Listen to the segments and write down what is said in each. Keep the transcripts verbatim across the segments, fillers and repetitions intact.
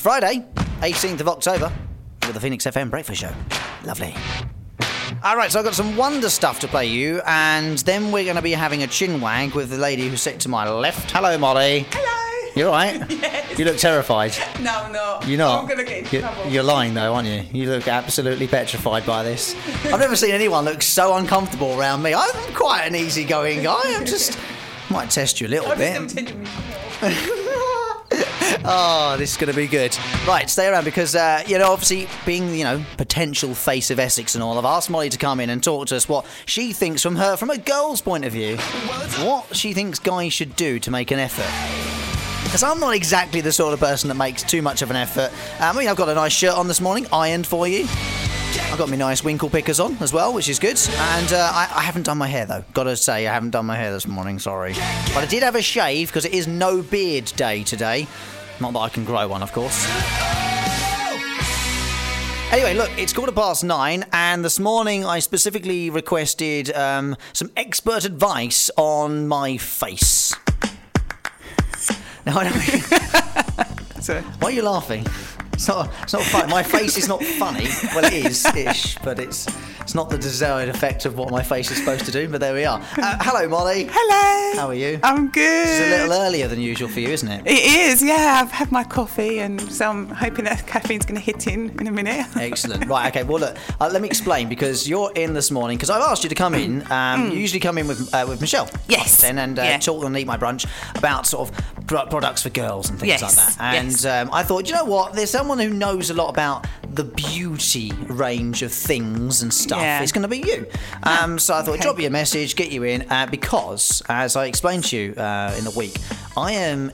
Friday, eighteenth of October, with the Phoenix F M Breakfast Show. Lovely. All right, so I've got some wonder stuff to play you, and then we're going to be having a chin wag with the lady who's sitting to my left. Hello, Molly. Hello. You all right? Yes. You look terrified. No, I'm not. You're not? I'm going to get in you're, trouble. You're lying, though, aren't you? You look absolutely petrified by this. I've never seen anyone look so uncomfortable around me. I'm quite an easygoing guy. I'm just... might test you a little I'm bit. just going to me. Oh, this is going to be good. Right, stay around because, uh, you know, obviously being, you know, potential face of Essex and all, I've asked Molly to come in and talk to us what she thinks from her, from a girl's point of view, what she thinks guys should do to make an effort. Because I'm not exactly the sort of person that makes too much of an effort. Um, I mean, I've got a nice shirt on this morning, ironed for you. I've got my nice winkle pickers on as well, which is good. And uh, I, I haven't done my hair, though. Got to say, I haven't done my hair this morning, sorry. But I did have a shave because it is no beard day today. Not that I can grow one, of course. Anyway, look, it's quarter past nine, and this morning I specifically requested um, some expert advice on my face. Now, I don't... Sorry. Why are you laughing? It's not, it's not funny. My face is not funny. Well, it is, ish, but it's it's not the desired effect of what my face is supposed to do, but there we are. Uh, hello, Molly. Hello. How are you? I'm good. It's a little earlier than usual for you, isn't it? It is, yeah. I've had my coffee, and so I'm hoping that caffeine's going to hit in in a minute. Excellent. Right, okay, well, look, uh, let me explain, because you're in this morning, because I've asked you to come in. Um, mm. You usually come in with uh, with Michelle. Yes. And, and uh, yeah. talk on Eat My Brunch about sort of pro- products for girls and things yes. like that. And yes. um, I thought, you know what, there's someone who knows a lot about the beauty range of things and stuff. Yeah. It's going to be you. Um, so I thought, okay. drop you a message, get you in, uh, because, as I explained to you uh, in the week, I am...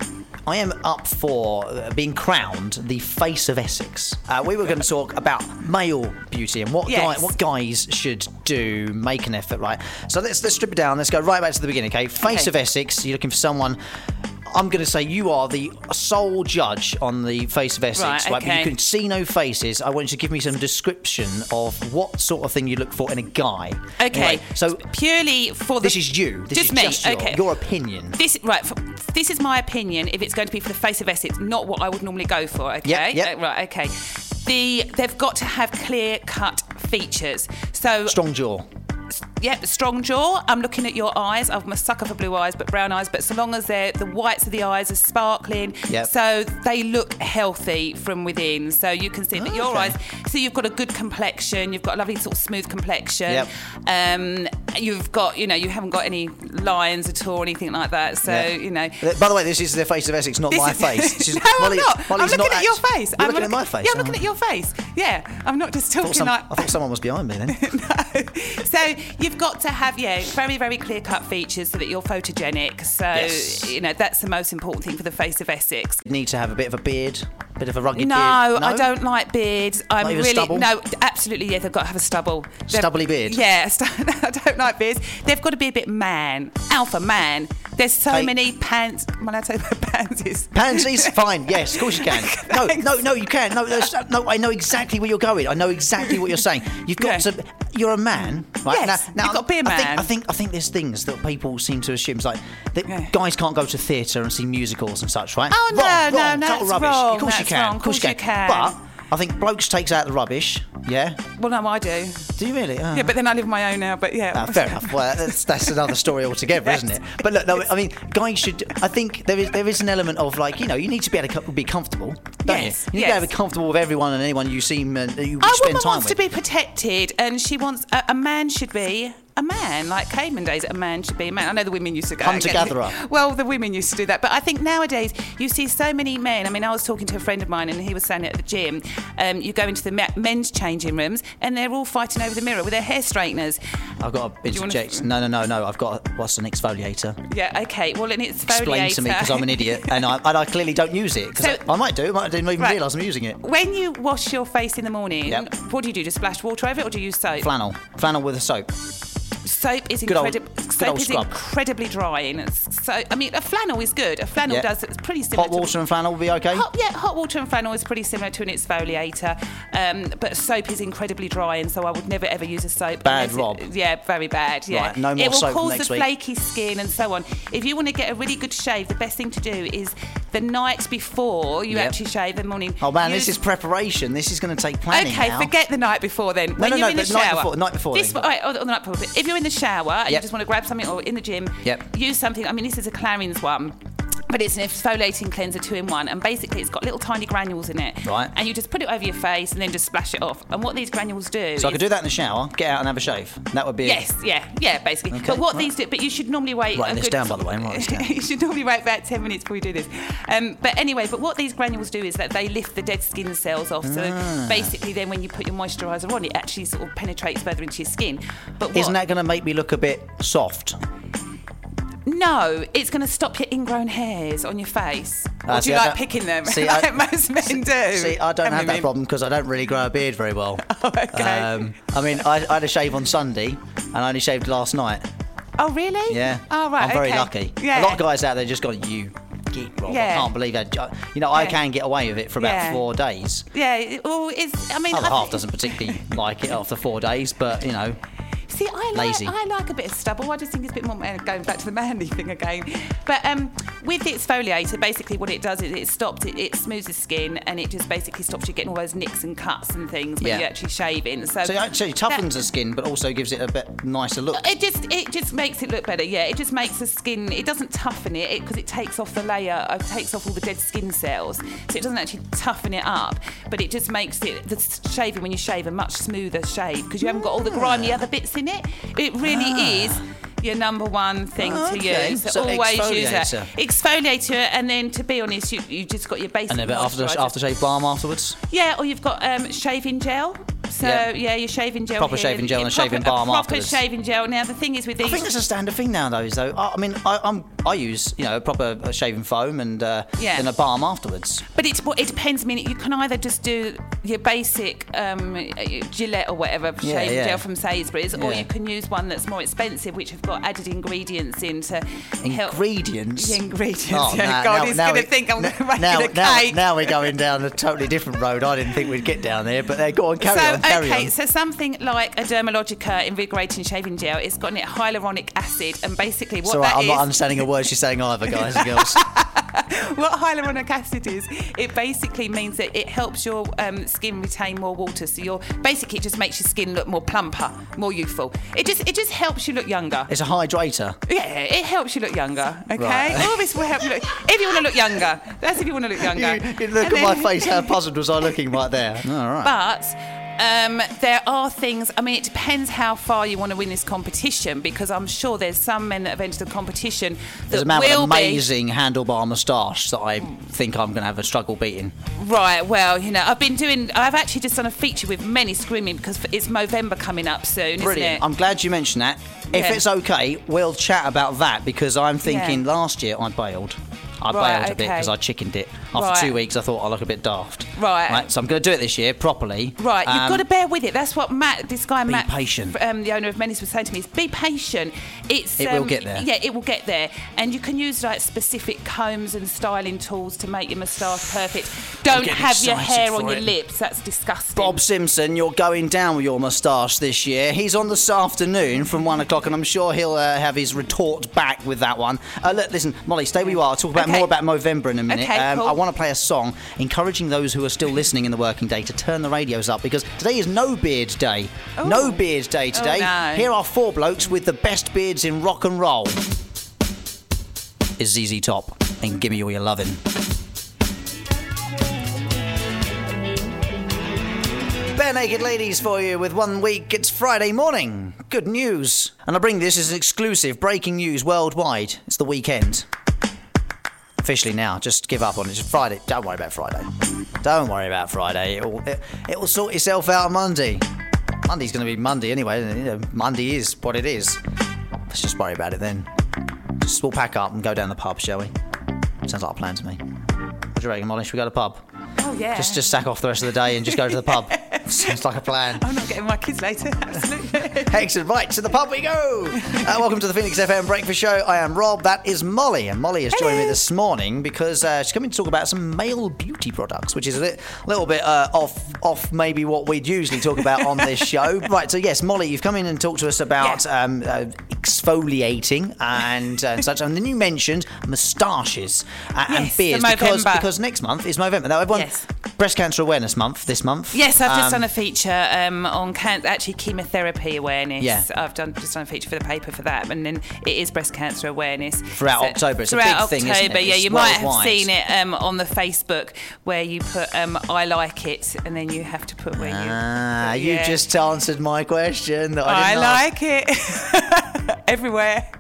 I am up for being crowned the face of Essex. Uh, we were going to talk about male beauty and what yes. guy, what guys should do, make an effort, right? So let's let's strip it down. Let's go right back to the beginning, okay? Face okay. of Essex. You're looking for someone. I'm going to say you are the sole judge on the face of Essex, right? right? Okay. But you can see no faces. I want you to give me some description of what sort of thing you look for in a guy. Okay. Anyway, so purely for the... This is you. This just is me. just your, okay. your opinion. This right. For, this is my opinion. If it's going to be for the face of Essex, not what I would normally go for. Okay. Yep, yep. Uh, right. Okay. The they've got to have clear-cut features. So Strong jaw. Yep, strong jaw. I'm looking at your eyes. I'm a sucker for blue eyes, but brown eyes. But so long as they're the whites of the eyes are sparkling, yep. so they look healthy from within. So you can see that oh, your okay. eyes. So you've got a good complexion. You've got a lovely sort of smooth complexion. Yep. Um, you've got, you know, you haven't got any lines at all or anything like that. So Yeah. you know. By the way, this is the face of Essex, not This my is- face. This is, no, Molly, I'm not. Molly's I'm looking not at your act- face. You're I'm looking at my face. Yeah, I'm Oh. looking at your face. Yeah, I'm not just I thought, talking some, like. I thought someone was behind me then. No. So you've got to have, yeah, very, very clear-cut features so that you're photogenic. So, Yes. you know, that's the most important thing for the face of Essex. You need to have a bit of a beard, a bit of a rugged No, beard. No, I don't like beards. I'm Not even really stubble? no, absolutely. Yeah, they've got to have a stubble. They've- Stubbly beard? Yeah, st- I don't like beards. They've got to be a bit man, alpha man. There's so Hey. many pants. Am I allowed to say about pansies? Pansies, fine. Yes, of course you can. No, no, no, you can. No, no, no. I know exactly where you're going. I know exactly what you're saying. You've got Yeah. to. You're a man, right? Yes, now, now, you've got to be a I think, man. I think. I think there's things that people seem to assume. It's like that Yeah. guys can't go to theatre and see musicals and such, right? Oh, no, wrong, no, wrong, no, total that's rubbish. wrong, Of course you that's can. wrong, Of course you can. can. But I think blokes takes out the rubbish. Yeah. Well, no, I do. Do you really? Oh. Yeah, but then I live on my own now. But yeah. Ah, fair enough. Well, that's, that's another story altogether, Yes. isn't it? But look, no, I mean, guys should. I think there is there is an element of like, you know, you need to be able to co- be comfortable, don't Yes, you? You need yes. to be comfortable with everyone and anyone you seem uh, you A spend woman time wants with. to be protected, and she wants a, a man should be a man. Like caveman days, a man should be a man. I know the women used to go Hunter-gatherer. Well, the women used to do that, but I think nowadays you see so many men. I mean, I was talking to a friend of mine, and he was saying it at the gym. Um, you go into the me- men's changing rooms, and they're all fighting over the mirror with their hair straighteners. I've got to you wanna- interject. No, no, no, no. I've got a, what's an exfoliator? Yeah, okay. Well, and it's Explain to me because I'm an idiot and I, and I clearly don't use it. Because So- I, I might do. I didn't even Right. realise I'm using it. When you wash your face in the morning, Yep. what do you do? Just splash water over it, or do you use soap? Flannel, flannel with a soap. Soap is Good old- incredible. good Soap old is scrub. incredibly drying. So I mean, a flannel is good. A flannel Yeah. does. It's pretty similar. Hot water to, and flannel will be okay. Hot, yeah, hot water and flannel is pretty similar to an exfoliator, um, but soap is incredibly drying, so I would never ever use a soap. Bad, unless Rob. It, yeah, very bad. Yeah, Right, no more it will soap cause next the week. flaky skin and so on. If you want to get a really good shave, the best thing to do is the night before you Yep. actually shave, the morning. Oh man, use- this is preparation. This is going to take planning Okay, now. forget the night before then. when no, you're no, in the the night shower, before- night before This, then. all right, on the night before. If you're in the shower and you Yep. just want to grab something, or in the gym, Yep. use something. I mean, this is a Clarins one. But it's an exfoliating cleanser two in one, and basically it's got little tiny granules in it. Right. And you just put it over your face and then just splash it off. And what these granules do So I is could do that in the shower, get out and have a shave. That would be Yes, yeah, yeah, basically. Okay, but what right. these do, but you should normally wait. Writing a this good- down, by the way, I'm writing this down. you should normally wait about ten minutes before you do this. Um, but anyway, but what these granules do is that they lift the dead skin cells off. So Ah. basically, then when you put your moisturiser on, it actually sort of penetrates further into your skin. But what, Isn't that going to make me look a bit soft? No, it's going to stop your ingrown hairs on your face. Ah, or do see, you I like don't- picking them, see, like I- most men do? See, I don't and have that women? problem because I don't really grow a beard very well. Oh, okay. Um, I mean, I, I had a shave on Sunday and I only shaved last night. Oh, really? Yeah. Oh, right. I'm very okay. lucky. Yeah. A lot of guys out there just got you. Geek, Rob. Yeah. I can't believe that. You know, I Yeah. can get away with it for about Yeah. four days. Yeah. it- Well, it's. I mean, Other I half thi- doesn't particularly like it after four days, but you know, See, I like, Lazy. I like a bit of stubble. I just think it's a bit more man- going back to the manly thing again. But um, with the exfoliator, basically what it does is it stops, it, it smooths the skin, and it just basically stops you getting all those nicks and cuts and things when Yeah. you're actually shaving. So, so it actually toughens that- the skin, but also gives it a bit nicer look. It just it just makes it look better. Yeah, it just makes the skin. It doesn't toughen it because it, it takes off the layer. It takes off all the dead skin cells, so it doesn't actually toughen it up. But it just makes it the shaving when you shave a much smoother shave because you haven't got all the grimy other bits in it. It really is your number one thing Ah, to okay. use. So So always use that exfoliator. exfoliator, and then to be honest, you you just got your basic. And a bit after moisturiser. aftershave balm afterwards. Yeah, or you've got um, shaving gel. So Yeah. yeah, your shaving gel. Proper here, shaving gel and a proper- shaving balm proper afterwards. shaving gel. Now the thing is with these. I think that's a standard thing nowadays, though. I, I mean, I, I'm I use you know a proper uh, shaving foam and uh, Yeah. then a balm afterwards. But it, well, it depends. I mean, you can either just do your basic um, Gillette or whatever Yeah, shaving yeah. gel from Sainsbury's, or Yeah. you can use one that's more expensive, which have got added ingredients in to help. Ingredients. Yeah, ingredients. Oh, yeah, now- God, now- he's now going to we- think I'm now, making now, a now, cake. now we're going down a totally different road. I didn't think we'd get down there, but uh, go on, carry so on, carry okay, on. so something like a Dermalogica invigorating shaving gel, it's got in it hyaluronic acid, and basically what It's all right, that I'm is. not understanding a word she's saying either, guys and girls. What hyaluronic acid is, it basically means that it helps your um, skin retain more water. So you're basically it just makes your skin look more plumper, more youthful. It just it just helps you look younger. It's a hydrator. Yeah, it helps you look younger. Okay, Right. all this will help you look. If you want to look younger, that's if you want to look younger. You, you look And at my then- face. How puzzled was I looking right there? All right. But um, there are things, I mean, it depends how far you want to win this competition, because I'm sure there's some men that have entered the competition that There's a man with will an be. amazing handlebar moustache that I think I'm going to have a struggle beating. Right, well, you know, I've been doing, I've actually just done a feature with Many Screaming because it's Movember coming up soon, Brilliant. isn't it? I'm glad you mentioned that. If Yeah. it's okay, we'll chat about that because I'm thinking Yeah. last year I bailed. I Right, bailed a bit okay. because I chickened it. After Right. two weeks, I thought I look a bit daft. Right. So I'm going to do it this year properly. Right, you've Um, got to bear with it. That's what Matt, this guy Be Matt, patient. um, the owner of Menace, was saying to me. Is be patient. It's It um, will get there. Yeah, it will get there, and you can use like specific combs and styling tools to make your moustache perfect. Don't getting have your excited hair on for your it. lips. That's disgusting. Bob Simpson, you're going down with your moustache this year. He's on this afternoon from one o'clock, and I'm sure he'll uh, have his retort back with that one. Uh, look, listen, Molly, stay where you are. I'll talk about Okay. more about Movember in a minute. Okay, cool. I want to play a song encouraging those who are still listening in the working day to turn the radios up because today is No Beard Day. Ooh. No Beard Day today. no. Here are four blokes with the best beards in rock and roll. Is Z Z Top and Gimme All Your Lovin'. Bare Naked Ladies for you with One Week. It's Friday morning. Good news. And I bring this as an exclusive breaking news worldwide. It's the weekend. Officially now, just give up on it. It's Friday. Don't worry about Friday. Don't worry about Friday. It will, it, it will sort itself out on Monday. Monday's going to be Monday anyway. You know, Monday is what it is. Let's just worry about it then. Just we'll pack up and go down the pub, shall we? Sounds like a plan to me. What do you reckon, Molly? Should we go to the pub? Oh yeah. Just just sack off the rest of the day and just go to the pub. Sounds like a plan. I'm not getting my kids later. Absolutely. Excellent. Right, to the pub we go. Uh, welcome to the Phoenix F M Breakfast Show. I am Rob. That is Molly. And Molly has joined me this morning because uh, she's coming to talk about some male beauty products, which is a li- little bit uh, off off maybe what we'd usually talk about on this show. Right, so yes, Molly, you've come in and talked to us about Yeah. um, uh, exfoliating and uh, such. And then you mentioned moustaches uh, and Yes, beards for because, Movember. because next month is Movember. Now, everyone, Yes. Breast Cancer Awareness Month this month. Yes, I've just Um, done a feature um, on can- actually chemotherapy awareness. Yeah. I've done just done a feature for the paper for that, and then it is breast cancer awareness Throughout October. It's a throughout big thing, October, isn't it? yeah, It's you might have worldwide. seen it um, on the Facebook where you put um, "I like it" and then you have to put where you. Ah, you yeah. just answered my question that I I didn't ask. like it everywhere.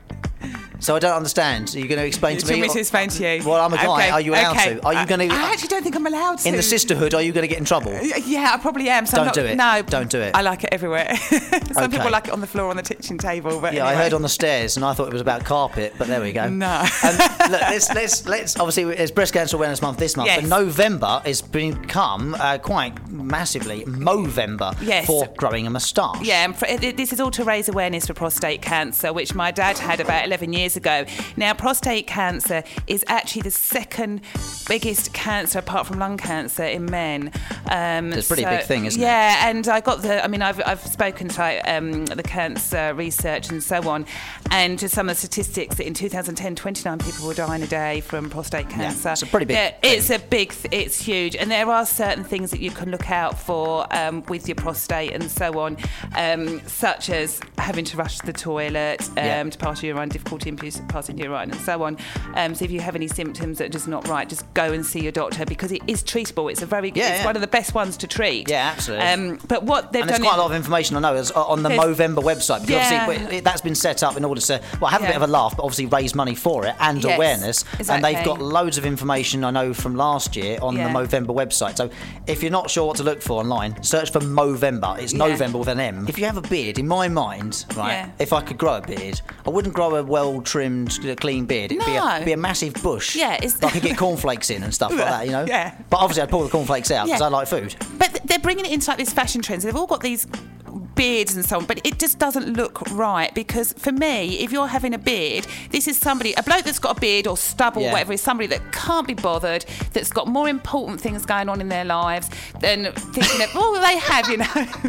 So I don't understand. Are you going to explain Do to you me? want me to explain to you? Well, I'm a guy. Okay, Are you allowed okay. to? Are you going to? I actually don't think I'm allowed to. In the sisterhood, are you going to get in trouble? Yeah, I probably am. So Don't I'm not, do it. No, Don't do it. I like it everywhere. Some Okay. people like it on the floor on the kitchen table. But Yeah, I anyway. heard on the stairs, and I thought it was about carpet, but there we go. No. Um, look, let's let's let's obviously it's Breast Cancer Awareness Month this month, Yes. but November has become uh, quite massively Movember Yes. for growing a moustache. Yeah, and for, it- this is all to raise awareness for prostate cancer, which my dad had about eleven years ago. Now, prostate cancer is actually the second biggest cancer, apart from lung cancer, in men. Um, It's a pretty so- big thing, isn't it? Yeah, and I got the. I mean, I've I've spoken to like, um, the cancer research and so on, and to some of the statistics that in two thousand ten, twenty-nine people were dying a day from prostate cancer. it's a pretty big Yeah, thing. it's a big. Th- it's huge, and there are certain things that you can look out for um, with your prostate and so on, um, such as having to rush to the toilet um, Yeah. to pass urine, difficulty in pu- passing urine, and so on. Um, so if you have any symptoms that are just not right, just go and see your doctor because it is treatable. It's a very. Yeah, it's yeah. one of the best ones to treat. Yeah, absolutely. Um, but what they've And there's done. quite in- a lot of information I know is on the There's- Movember website. Because Yeah. obviously it- that's been set up in order to, well, have a Yeah. bit of a laugh, but obviously raise money for it and Yes, awareness. And they've exactly. got loads of information I know from last year on Yeah. the Movember website. So if you're not sure what to look for online, search for Movember. It's Yeah. November with an M. If you have a beard, in my mind, right, Yeah. if I could grow a beard, I wouldn't grow a well-trimmed, uh, clean beard. It'd be, a, No. be a massive bush. Yeah, it's- I could get cornflakes in and stuff like that, you know? Yeah. But obviously I'd pull the cornflakes out because Yeah. I like food. But th- they're bringing it into like these fashion trends. They've all got these beards and so on, but it just doesn't look right because for me, if you're having a beard, this is somebody, a bloke that's got a beard or stubble, Yeah. whatever, is somebody that can't be bothered, that's got more important things going on in their lives than thinking of, oh, they have, you know.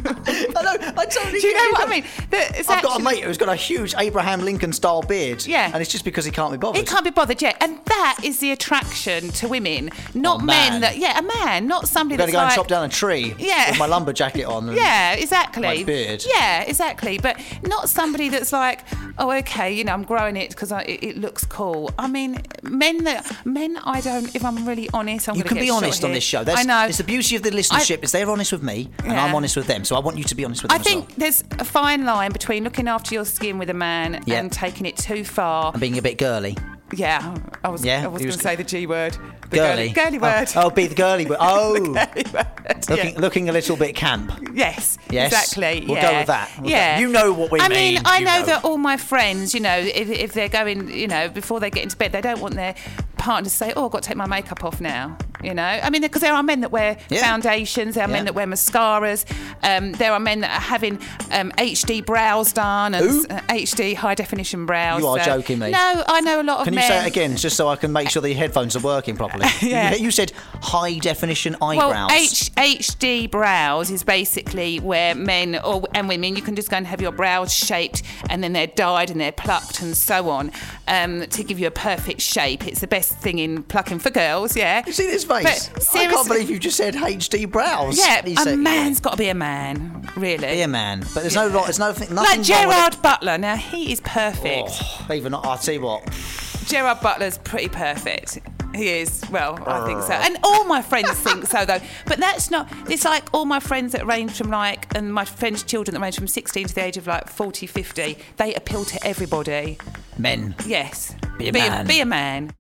I know, I totally Do you get know what that. I mean? That it's I've got a actually- mate who's got a huge Abraham Lincoln style beard. Yeah. And it's just because he can't be bothered. He can't be bothered, yeah. And that is the attraction to women, not Oh, men man. that, yeah, a man, not somebody I'm going that's to go like, and chop down a tree Yeah. with my lumber jacket on. And Yeah, exactly. My beard. Yeah, exactly. But not somebody that's like, oh, okay, you know, I'm growing it because it, it looks cool. I mean, men that men, I don't. If I'm really honest, I'm You going to can get be shot honest on here. this show. I That's, know. It's the beauty of the listenership. is they're honest with me and Yeah. I'm honest with them. So I want you to be honest with I them as think well. there's a fine line between looking after your skin with a man Yeah. and taking it too far. And being a bit girly. Yeah, I was. Yeah, I was he going was- to say the G word. The Girly. Girly, girly word. Oh, oh, be the girly word. Oh. Girly word, Looking, yeah. looking a little bit camp. Yes, Yes. exactly. We'll yeah. go with that. We'll go- yeah, You know what we I mean. mean, I You know, know. that all my friends, you know, if, if they're going, you know, before they get into bed, they don't want their partner to say, "Oh, I've got to take my makeup off now." You know, I mean, because there are men that wear Yeah. foundations, there are Yeah. men that wear mascaras, um, there are men that are having um, H D brows done and Who? uh, H D high definition brows. You are so- joking me. No, I know a lot of Can you men. say it again, just so I can make sure the headphones are working properly? Yeah. You, you said high definition eyebrows. Well, H- HD brows is basically where men or and women, you can just go and have your brows shaped and then they're dyed and they're plucked and so on um, to give you a perfect shape. It's the best thing in plucking for girls, yeah. You see this face? But I can't seriously- believe you just said H D brows. Yeah, You a said- man's got to be a man, really. Be a man, but there's no wrong. There's nothing. Like nothing wrong with Gerard Butler. Now, he is perfect. Oh, even I'll tell you what. Gerard Butler's pretty perfect. He is. Well, I think so. And all my friends think so, though. But that's not... It's like all my friends that range from, like... And my friends' children that range from sixteen to the age of, like, forty, fifty. They appeal to everybody. Men. Yes. Be a be man. A, be a man.